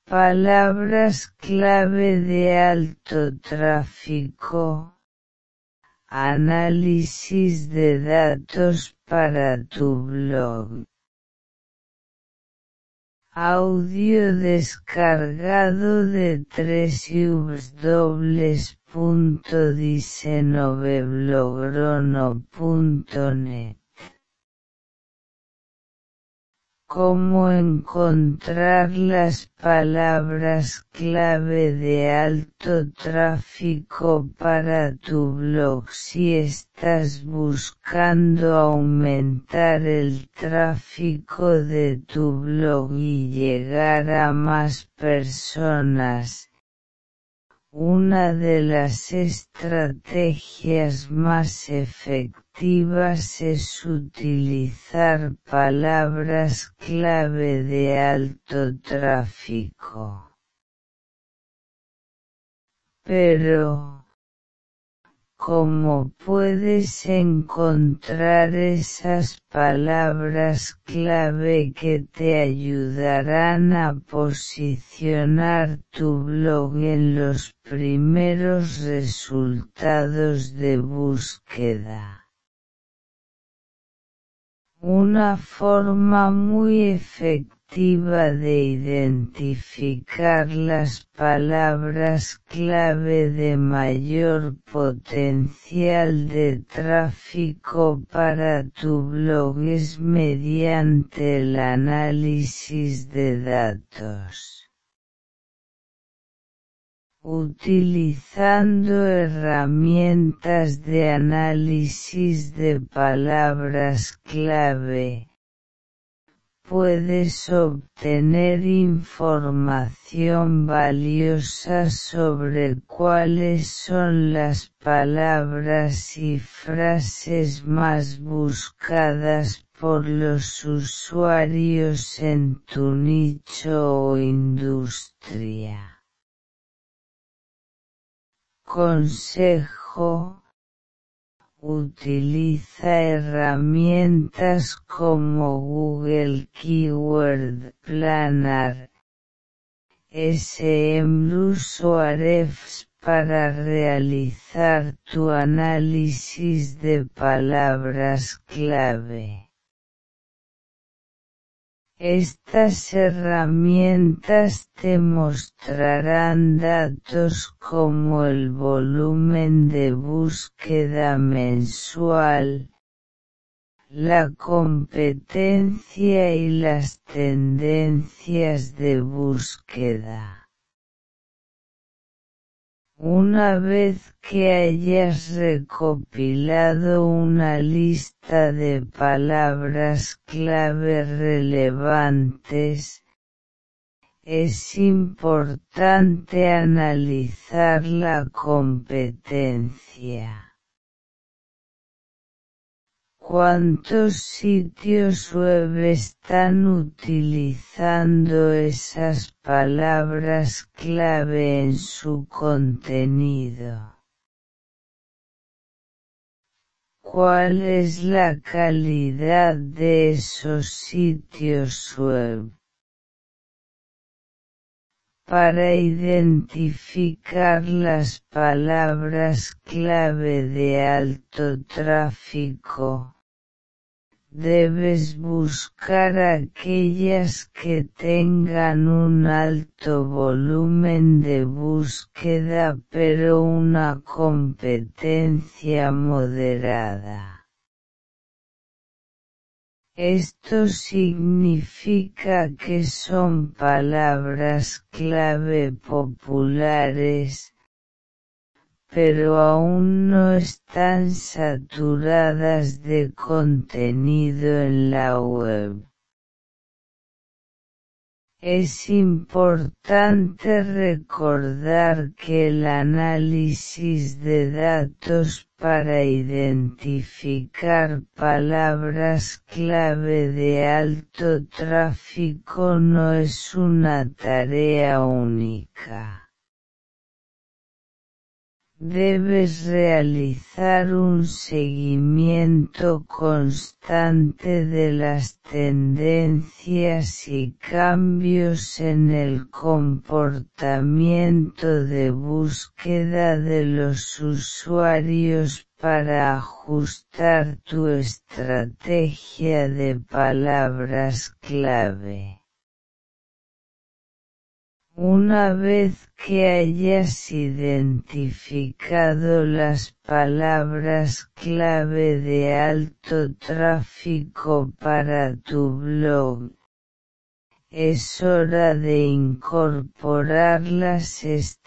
Palabras clave de alto tráfico. Análisis de datos para tu blog. Audio descargado de www.diseñoveblogro.net. Cómo encontrar las palabras clave de alto tráfico para tu blog si estás buscando aumentar el tráfico de tu blog y llegar a más personas. Una de las estrategias más efectivas es utilizar palabras clave de alto tráfico. Pero, ¿cómo puedes encontrar esas palabras clave que te ayudarán a posicionar tu blog en los primeros resultados de búsqueda? Una forma muy efectiva de identificar las palabras clave de mayor potencial de tráfico para tu blog es mediante el análisis de datos. Utilizando herramientas de análisis de palabras clave, puedes obtener información valiosa sobre cuáles son las palabras y frases más buscadas por los usuarios en tu nicho o industria. Consejo: utiliza herramientas como Google Keyword Planner, SEMrush o Ahrefs para realizar tu análisis de palabras clave. Estas herramientas te mostrarán datos como el volumen de búsqueda mensual, la competencia y las tendencias de búsqueda. Una vez que hayas recopilado una lista de palabras clave relevantes, es importante analizar la competencia. ¿Cuántos sitios web están utilizando esas palabras clave en su contenido? ¿Cuál es la calidad de esos sitios web? Para identificar las palabras clave de alto tráfico, debes buscar aquellas que tengan un alto volumen de búsqueda pero una competencia moderada. Esto significa que son palabras clave populares, pero aún no están saturadas de contenido en la web. Es importante recordar que el análisis de datos para identificar palabras clave de alto tráfico no es una tarea única. Debes realizar un seguimiento constante de las tendencias y cambios en el comportamiento de búsqueda de los usuarios para ajustar tu estrategia de palabras clave. Una vez que hayas identificado las palabras clave de alto tráfico para tu blog, es hora de incorporarlas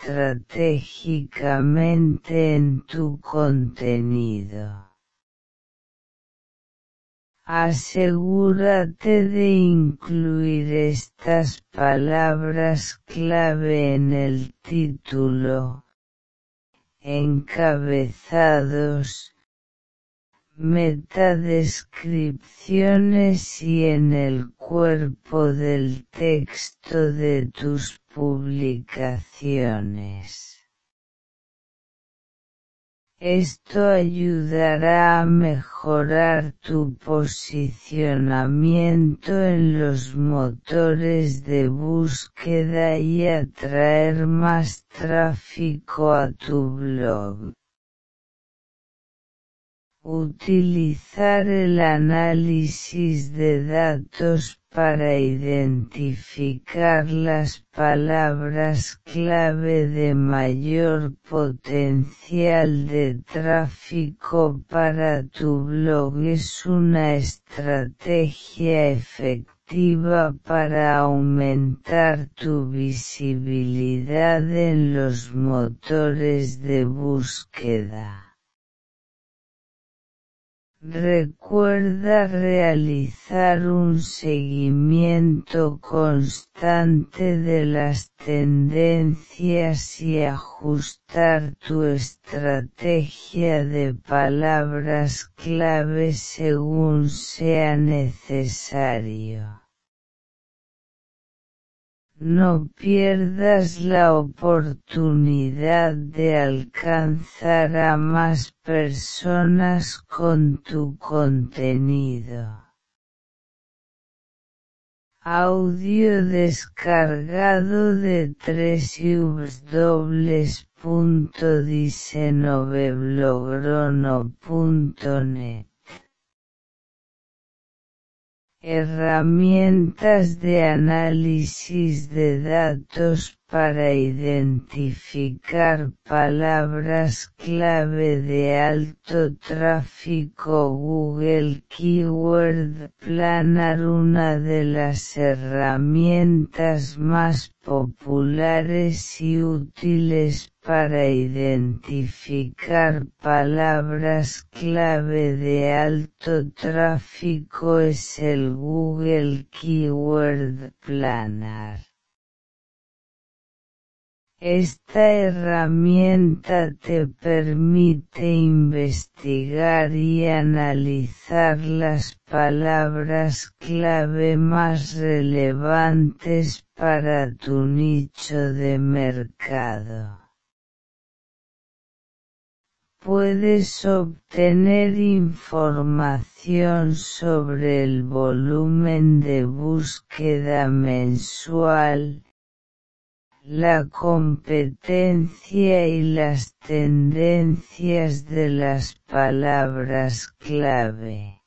estratégicamente en tu contenido. Asegúrate de incluir estas palabras clave en el título, encabezados, metadescripciones y en el cuerpo del texto de tus publicaciones. Esto ayudará a mejorar tu posicionamiento en los motores de búsqueda y atraer más tráfico a tu blog. Utilizar el análisis de datos para identificar las palabras clave de mayor potencial de tráfico para tu blog es una estrategia efectiva para aumentar tu visibilidad en los motores de búsqueda. Recuerda realizar un seguimiento constante de las tendencias y ajustar tu estrategia de palabras clave según sea necesario. No pierdas la oportunidad de alcanzar a más personas con tu contenido. Audio descargado de www.diseñovelogrono.net. Herramientas de análisis de datos para identificar palabras clave de alto tráfico. Google Keyword Planner, una de las herramientas más populares y útiles para identificar palabras clave de alto tráfico es el Google Keyword Planner. Esta herramienta te permite investigar y analizar las palabras clave más relevantes para tu nicho de mercado. Puedes obtener información sobre el volumen de búsqueda mensual, la competencia y las tendencias de las palabras clave.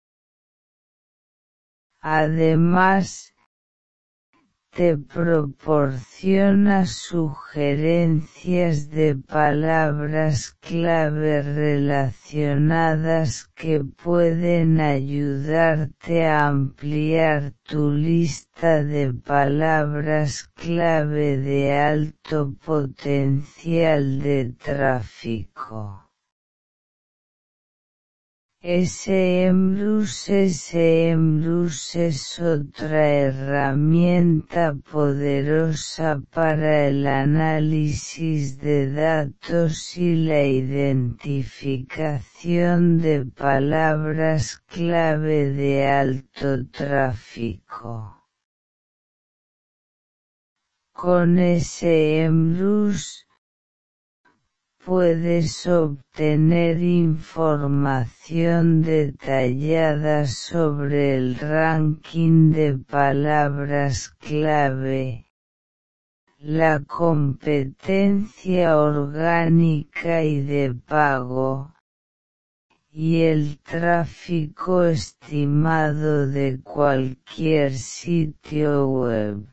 Además, te proporciona sugerencias de palabras clave relacionadas que pueden ayudarte a ampliar tu lista de palabras clave de alto potencial de tráfico. SEMrush es otra herramienta poderosa para el análisis de datos y la identificación de palabras clave de alto tráfico. Con SEMrush puedes obtener información detallada sobre el ranking de palabras clave, la competencia orgánica y de pago, y el tráfico estimado de cualquier sitio web.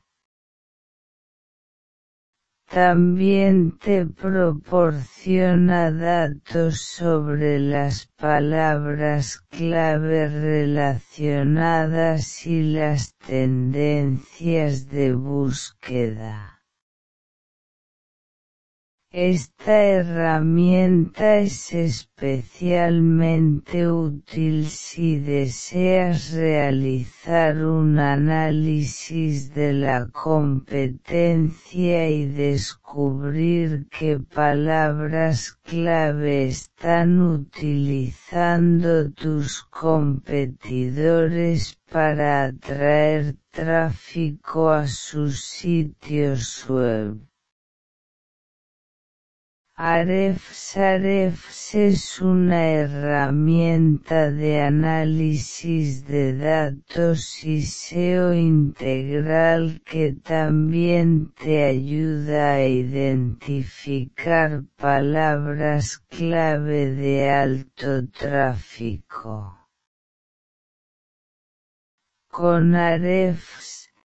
También te proporciona datos sobre las palabras clave relacionadas y las tendencias de búsqueda. Esta herramienta es especialmente útil si deseas realizar un análisis de la competencia y descubrir qué palabras clave están utilizando tus competidores para atraer tráfico a sus sitios web. Ahrefs es una herramienta de análisis de datos y SEO integral que también te ayuda a identificar palabras clave de alto tráfico. Con Ahrefs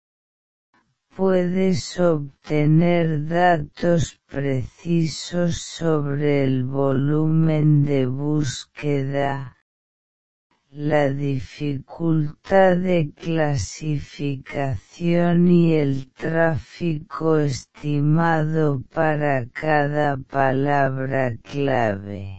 puedes obtener datos precisos sobre el volumen de búsqueda, la dificultad de clasificación y el tráfico estimado para cada palabra clave.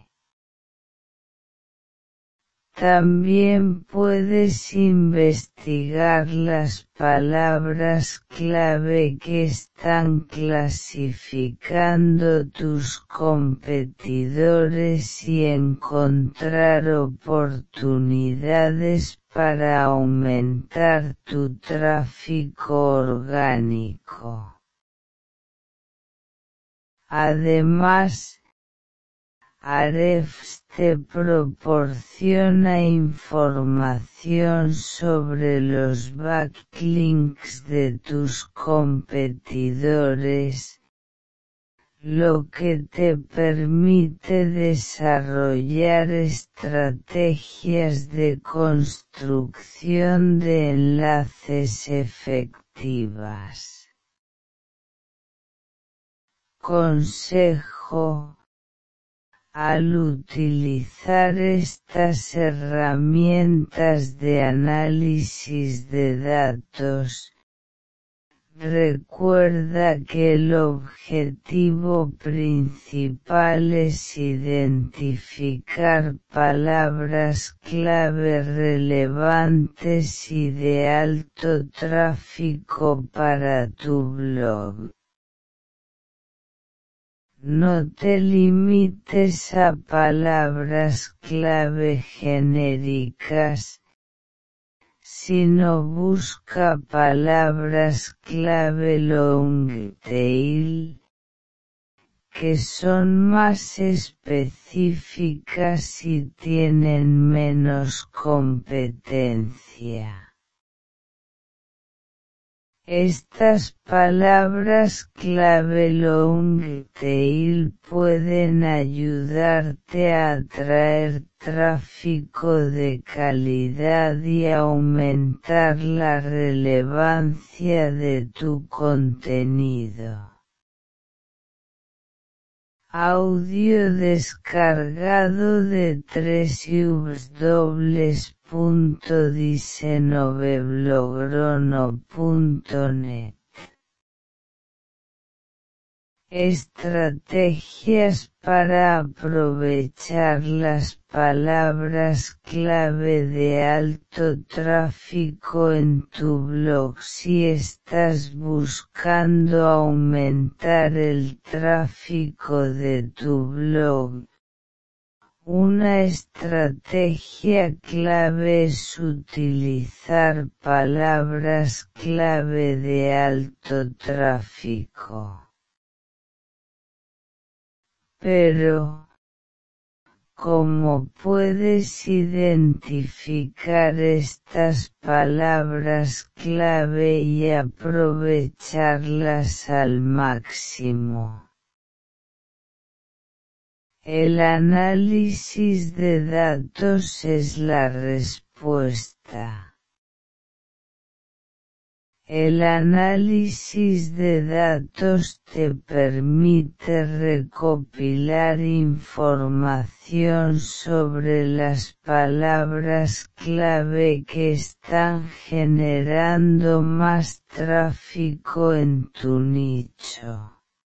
También puedes investigar las palabras clave que están clasificando tus competidores y encontrar oportunidades para aumentar tu tráfico orgánico. Además, Ahrefs te proporciona información sobre los backlinks de tus competidores, lo que te permite desarrollar estrategias de construcción de enlaces efectivas. Consejo: al utilizar estas herramientas de análisis de datos, recuerda que el objetivo principal es identificar palabras clave relevantes y de alto tráfico para tu blog. No te limites a palabras clave genéricas, sino busca palabras clave long tail, que son más específicas y tienen menos competencia. Estas palabras clave long tail pueden ayudarte a atraer tráfico de calidad y aumentar la relevancia de tu contenido. Audio descargado de www.diseñovelogrono.net. Estrategias para aprovechar las palabras clave de alto tráfico en tu blog si estás buscando aumentar el tráfico de tu blog. Una estrategia clave es utilizar palabras clave de alto tráfico. Pero, ¿cómo puedes identificar estas palabras clave y aprovecharlas al máximo? El análisis de datos es la respuesta. El análisis de datos te permite recopilar información sobre las palabras clave que están generando más tráfico en tu nicho.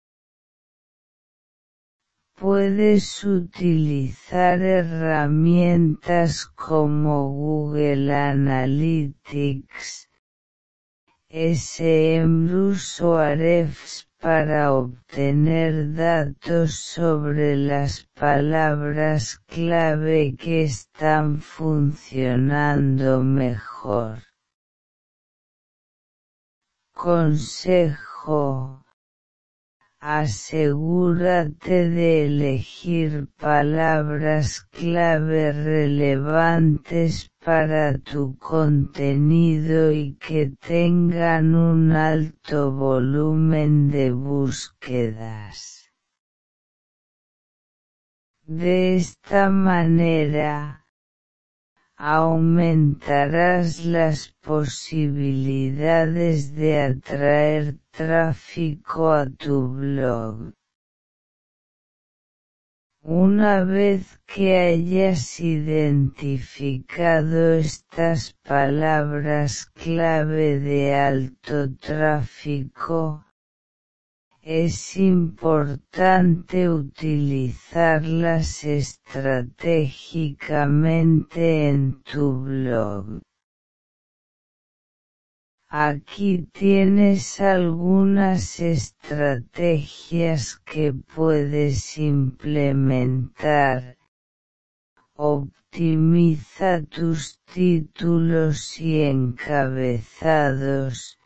Puedes utilizar herramientas como Google Analytics, SEMrush o Ahrefs para obtener datos sobre las palabras clave que están funcionando mejor. Consejo: asegúrate de elegir palabras clave relevantes para tu contenido y que tengan un alto volumen de búsquedas. De esta manera, aumentarás las posibilidades de atraer tráfico a tu blog. Una vez que hayas identificado estas palabras clave de alto tráfico, es importante utilizarlas estratégicamente en tu blog. Aquí tienes algunas estrategias que puedes implementar. Optimiza tus títulos y encabezados.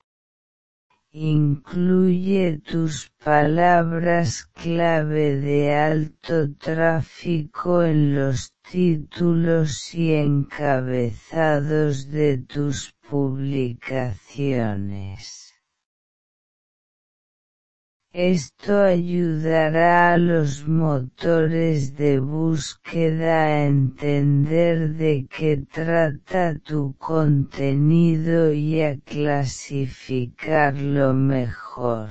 Incluye tus palabras clave de alto tráfico en los títulos y encabezados de tus publicaciones. Esto ayudará a los motores de búsqueda a entender de qué trata tu contenido y a clasificarlo mejor.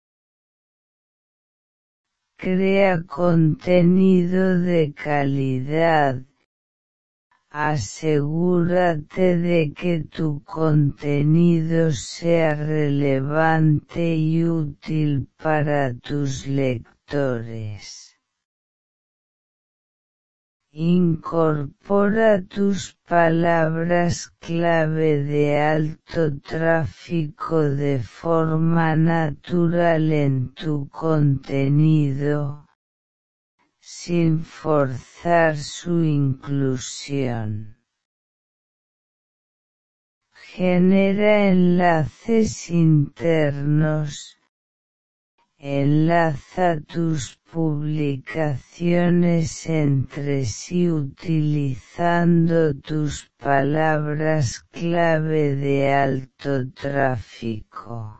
Crea contenido de calidad. Asegúrate de que tu contenido sea relevante y útil para tus lectores. Incorpora tus palabras clave de alto tráfico de forma natural en tu contenido, sin forzar su inclusión. Genera enlaces internos. Enlaza tus publicaciones entre sí utilizando tus palabras clave de alto tráfico.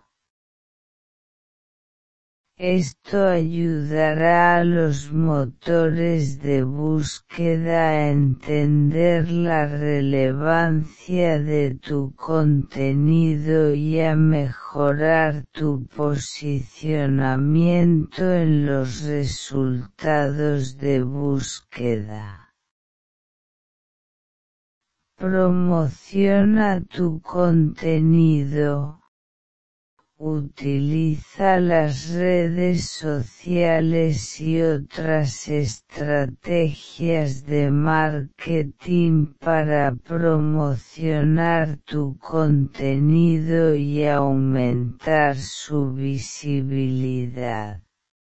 Esto ayudará a los motores de búsqueda a entender la relevancia de tu contenido y a mejorar tu posicionamiento en los resultados de búsqueda. Promociona tu contenido. Utiliza las redes sociales y otras estrategias de marketing para promocionar tu contenido y aumentar su visibilidad.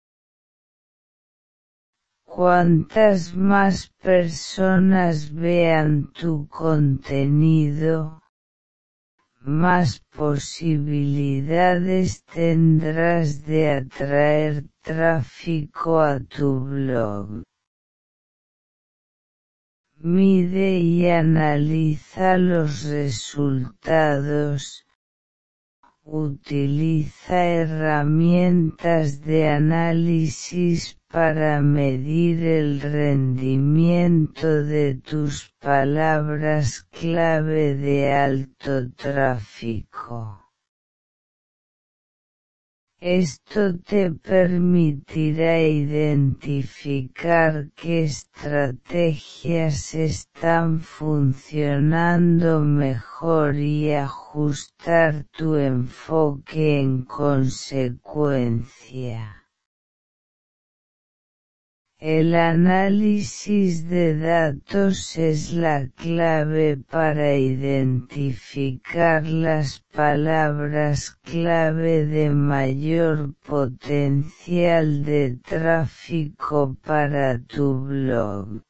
Cuantas más personas vean tu contenido, más posibilidades tendrás de atraer tráfico a tu blog. Mide y analiza los resultados. Utiliza herramientas de análisis para medir el rendimiento de tus palabras clave de alto tráfico. Esto te permitirá identificar qué estrategias están funcionando mejor y ajustar tu enfoque en consecuencia. El análisis de datos es la clave para identificar las palabras clave de mayor potencial de tráfico para tu blog.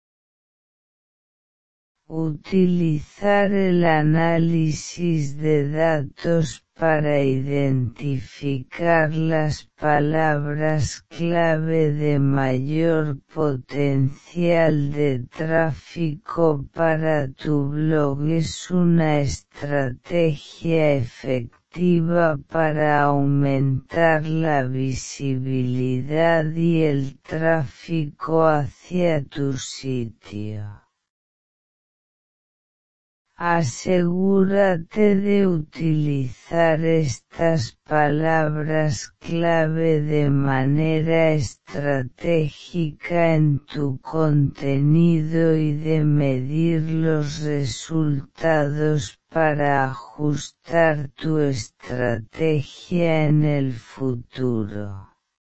Utilizar el análisis de datos para identificar las palabras clave de mayor potencial de tráfico para tu blog es una estrategia efectiva para aumentar la visibilidad y el tráfico hacia tu sitio. Asegúrate de utilizar estas palabras clave de manera estratégica en tu contenido y de medir los resultados para ajustar tu estrategia en el futuro.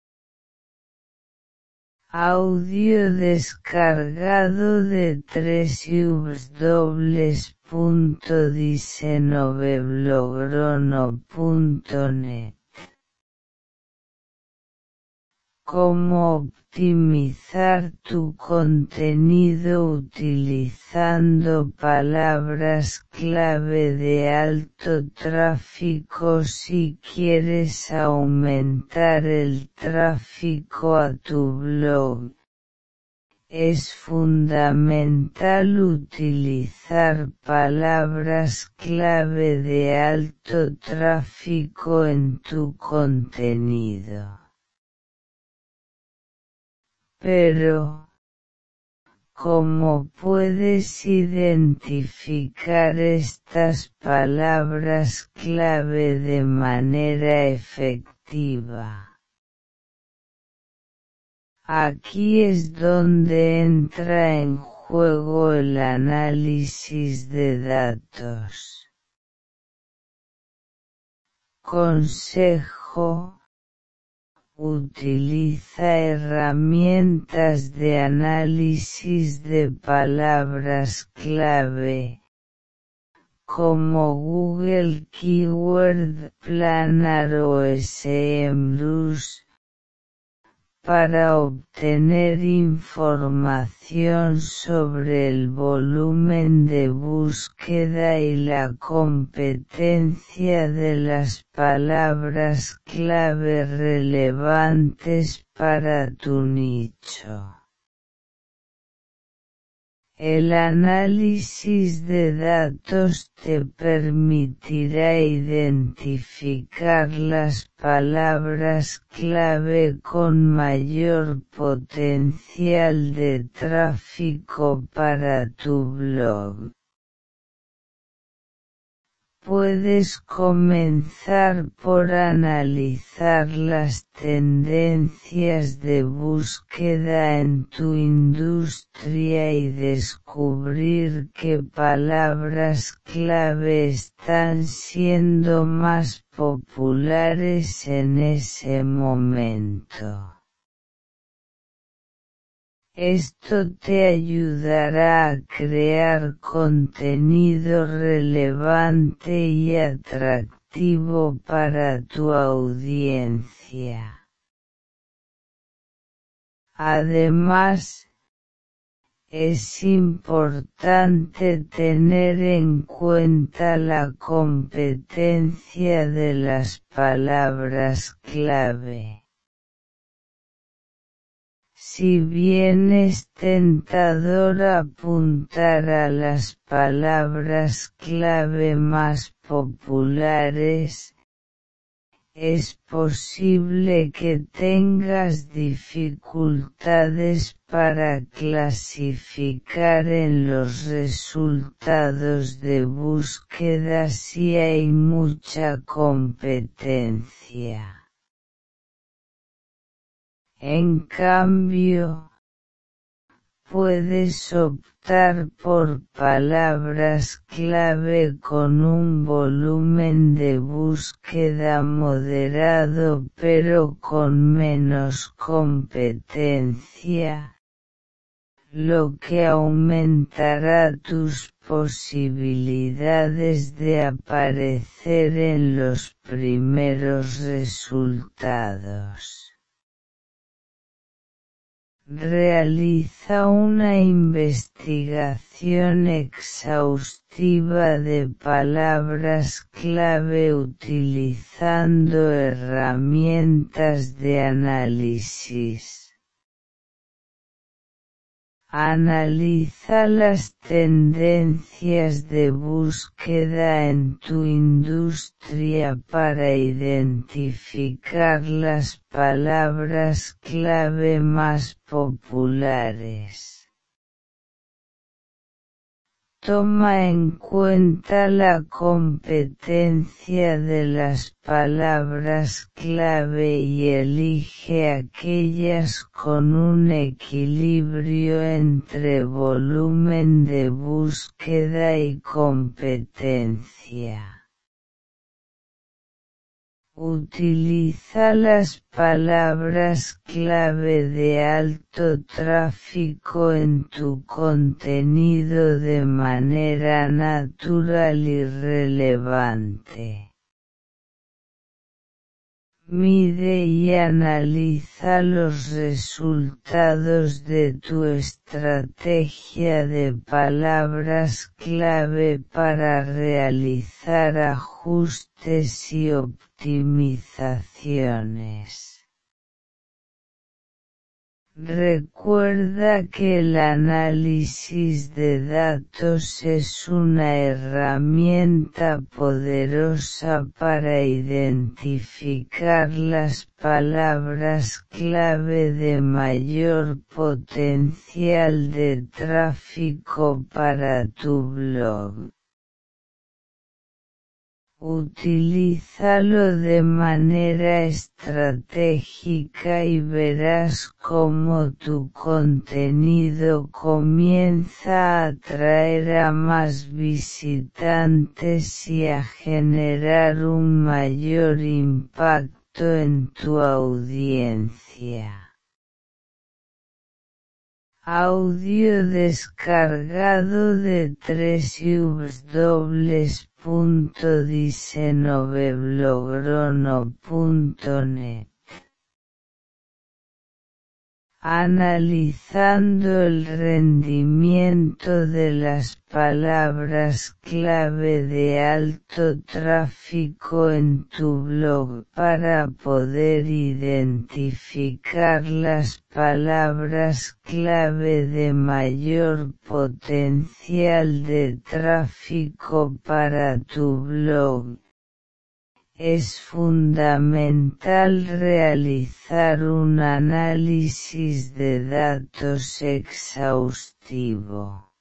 Audio descargado de www.diseñoveblogro.net. Cómo optimizar tu contenido utilizando palabras clave de alto tráfico si quieres aumentar el tráfico a tu blog. Es fundamental utilizar palabras clave de alto tráfico en tu contenido. Pero, ¿cómo puedes identificar estas palabras clave de manera efectiva? Aquí es donde entra en juego el análisis de datos. Consejo: utiliza herramientas de análisis de palabras clave, como Google Keyword Planner o SEMrush, para obtener información sobre el volumen de búsqueda y la competencia de las palabras clave relevantes para tu nicho. El análisis de datos te permitirá identificar las palabras clave con mayor potencial de tráfico para tu blog. Puedes comenzar por analizar las tendencias de búsqueda en tu industria y descubrir qué palabras clave están siendo más populares en ese momento. Esto te ayudará a crear contenido relevante y atractivo para tu audiencia. Además, Es importante tener en cuenta la competencia de las palabras clave. Si bien es tentador apuntar a las palabras clave más populares, es posible que tengas dificultades para clasificar en los resultados de búsqueda si hay mucha competencia. En cambio, puedes optar por palabras clave con un volumen de búsqueda moderado pero con menos competencia, lo que aumentará tus posibilidades de aparecer en los primeros resultados. Realiza una investigación exhaustiva de palabras clave utilizando herramientas de análisis. Analiza las tendencias de búsqueda en tu industria para identificar las palabras clave más populares. Toma en cuenta la competencia de las palabras clave y elige aquellas con un equilibrio entre volumen de búsqueda y competencia. Utiliza las palabras clave de alto tráfico en tu contenido de manera natural y relevante. Mide y analiza los resultados de tu estrategia de palabras clave para realizar ajustes y optimizaciones. Recuerda que el análisis de datos es una herramienta poderosa para identificar las palabras clave de mayor potencial de tráfico para tu blog. Utilízalo de manera estratégica y verás cómo tu contenido comienza a atraer a más visitantes y a generar un mayor impacto en tu audiencia. Audio descargado de www.diseñoveblogro.net. Analizando el rendimiento de las palabras clave de alto tráfico en tu blog para poder identificar las palabras clave de mayor potencial de tráfico para tu blog. Es fundamental realizar un análisis de datos exhaustivo.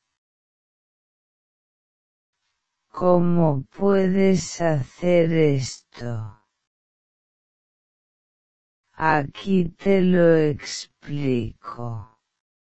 ¿Cómo puedes hacer esto? Aquí te lo explico.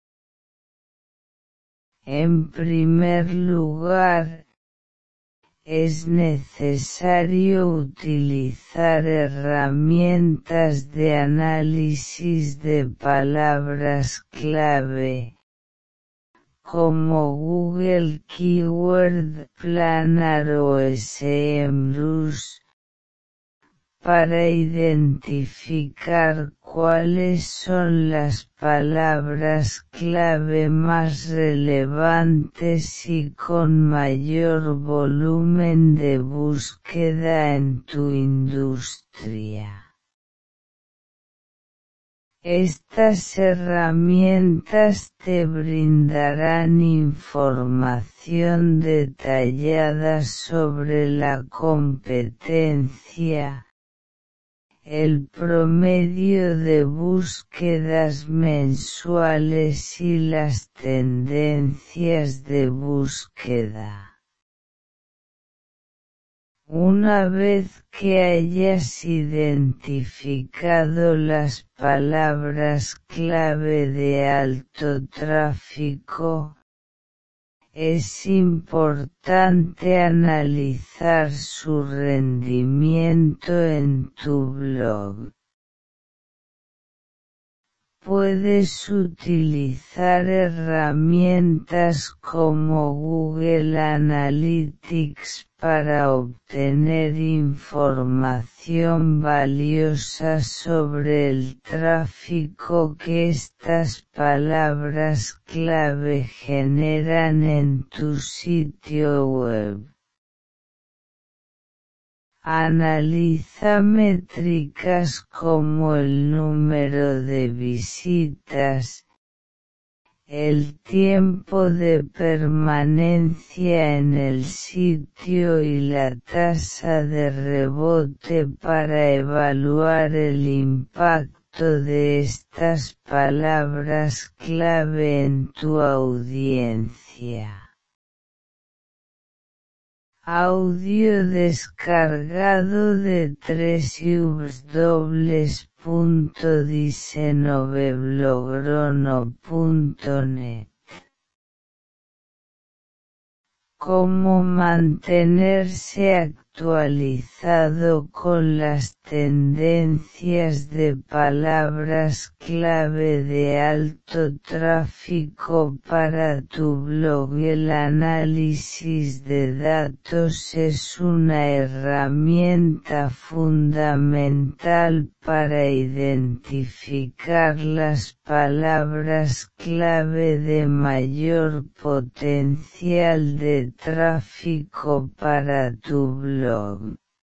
En primer lugar, es necesario utilizar herramientas de análisis de palabras clave, como Google Keyword Planner o SEMrush, para identificar cuáles son las palabras clave más relevantes y con mayor volumen de búsqueda en tu industria. Estas herramientas te brindarán información detallada sobre la competencia, el promedio de búsquedas mensuales y las tendencias de búsqueda. Una vez que hayas identificado las palabras clave de alto tráfico, es importante analizar su rendimiento en tu blog. Puedes utilizar herramientas como Google Analytics para obtener información valiosa sobre el tráfico que estas palabras clave generan en tu sitio web. Analiza métricas como el número de visitas, el tiempo de permanencia en el sitio y la tasa de rebote para evaluar el impacto de estas palabras clave en tu audiencia. Audio descargado de www.diseñoveblogro.net. Cómo mantenerse actualizado con las tendencias de palabras clave de alto tráfico para tu blog. El análisis de datos es una herramienta fundamental para identificar las palabras clave de mayor potencial de tráfico para tu blog.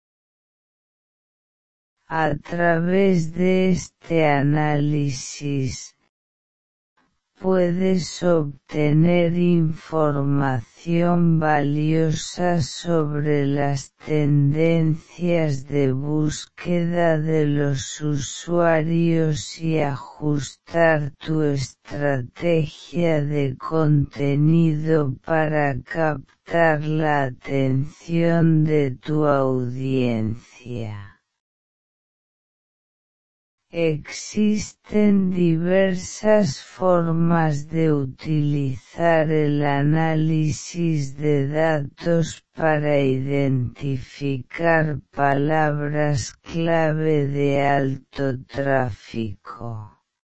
A través de este análisis, puedes obtener información valiosa sobre las tendencias de búsqueda de los usuarios y ajustar tu estrategia de contenido para captar la atención de tu audiencia. Existen diversas formas de utilizar el análisis de datos para identificar palabras clave de alto tráfico.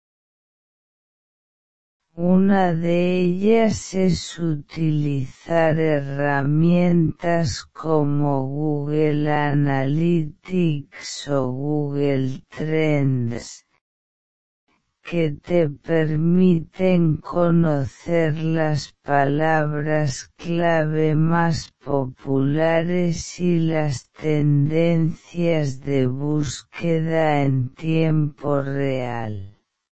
Una de ellas es utilizar herramientas como Google Analytics o Google Trends, que te permiten conocer las palabras clave más populares y las tendencias de búsqueda en tiempo real.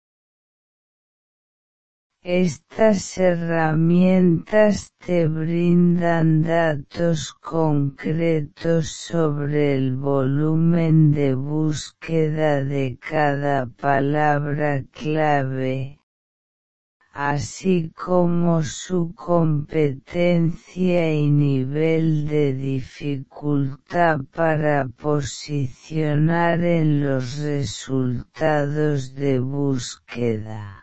Estas herramientas te brindan datos concretos sobre el volumen de búsqueda de cada palabra clave, así como su competencia y nivel de dificultad para posicionar en los resultados de búsqueda.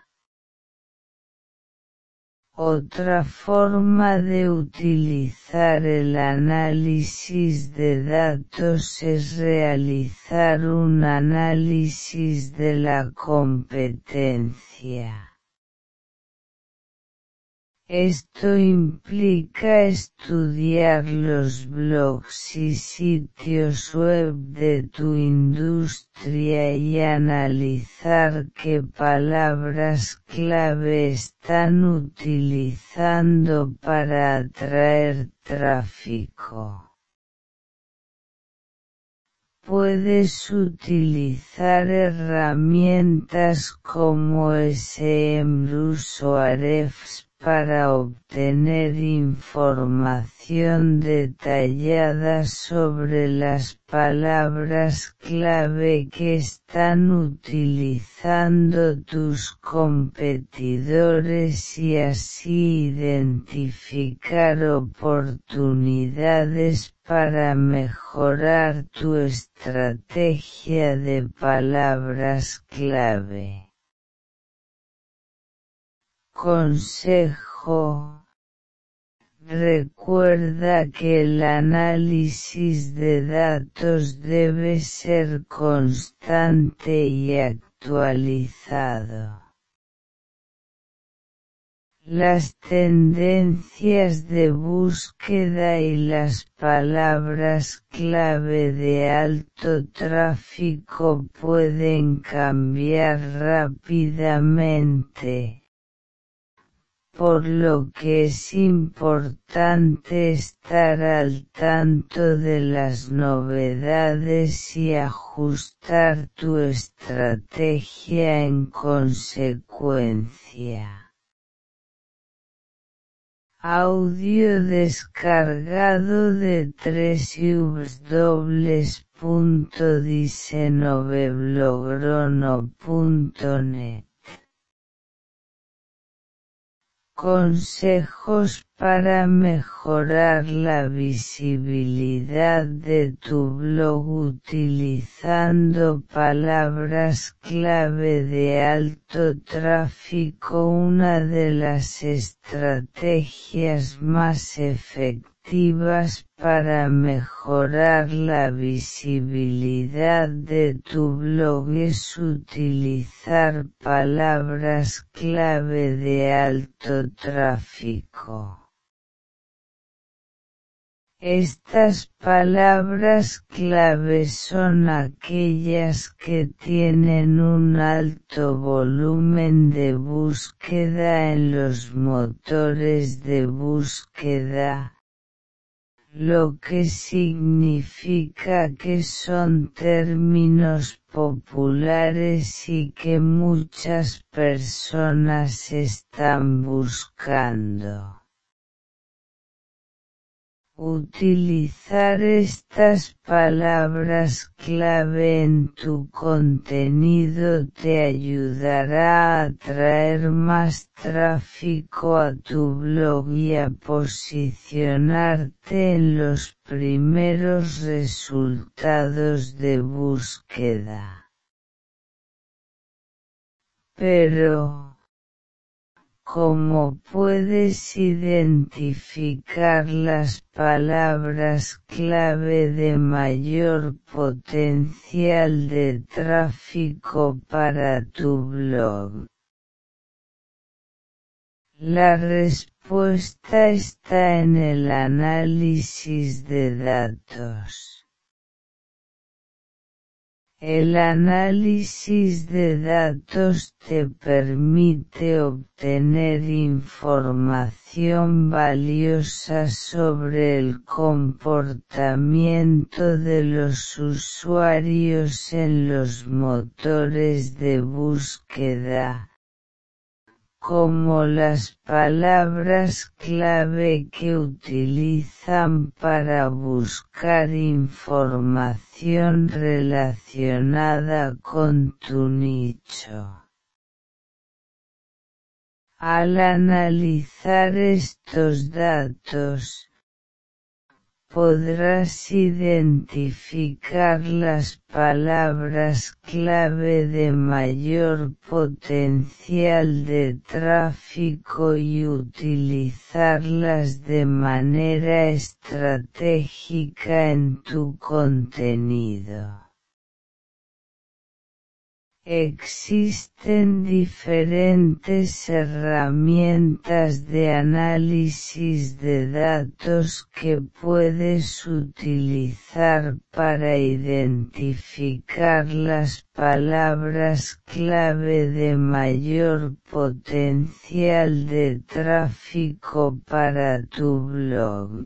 Otra forma de utilizar el análisis de datos es realizar un análisis de la competencia. Esto implica estudiar los blogs y sitios web de tu industria y analizar qué palabras clave están utilizando para atraer tráfico. Puedes utilizar herramientas como SEMrush o Ahrefs para obtener información detallada sobre las palabras clave que están utilizando tus competidores y así identificar oportunidades para mejorar tu estrategia de palabras clave. Consejo: recuerda que el análisis de datos debe ser constante y actualizado. Las tendencias de búsqueda y las palabras clave de alto tráfico pueden cambiar rápidamente, por lo que es importante estar al tanto de las novedades y ajustar tu estrategia en consecuencia. Audio descargado de www.diseñoveblogro.net. Consejos para mejorar la visibilidad de tu blog utilizando palabras clave de alto tráfico. Una de las estrategias más efectivas para mejorar la visibilidad de tu blog es utilizar palabras clave de alto tráfico. Estas palabras clave son aquellas que tienen un alto volumen de búsqueda en los motores de búsqueda, lo que significa que son términos populares y que muchas personas están buscando. Utilizar estas palabras clave en tu contenido te ayudará a atraer más tráfico a tu blog y a posicionarte en los primeros resultados de búsqueda. Pero, ¿cómo puedes identificar las palabras clave de mayor potencial de tráfico para tu blog? La respuesta está en el análisis de datos. El análisis de datos te permite obtener información valiosa sobre el comportamiento de los usuarios en los motores de búsqueda, como las palabras clave que utilizan para buscar información relacionada con tu nicho. Al analizar estos datos, podrás identificar las palabras clave de mayor potencial de tráfico y utilizarlas de manera estratégica en tu contenido. Existen diferentes herramientas de análisis de datos que puedes utilizar para identificar las palabras clave de mayor potencial de tráfico para tu blog.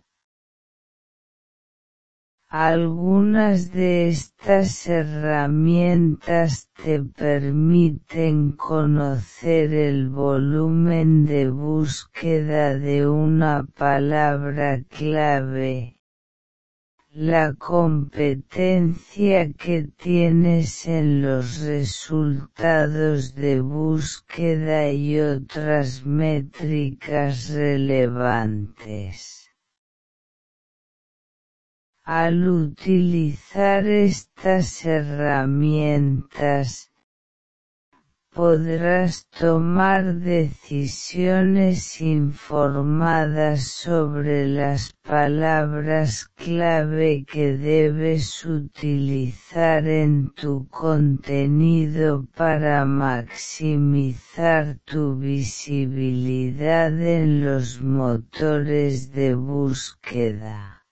Algunas de estas herramientas te permiten conocer el volumen de búsqueda de una palabra clave, la competencia que tienes en los resultados de búsqueda y otras métricas relevantes. Al utilizar estas herramientas, podrás tomar decisiones informadas sobre las palabras clave que debes utilizar en tu contenido para maximizar tu visibilidad en los motores de búsqueda.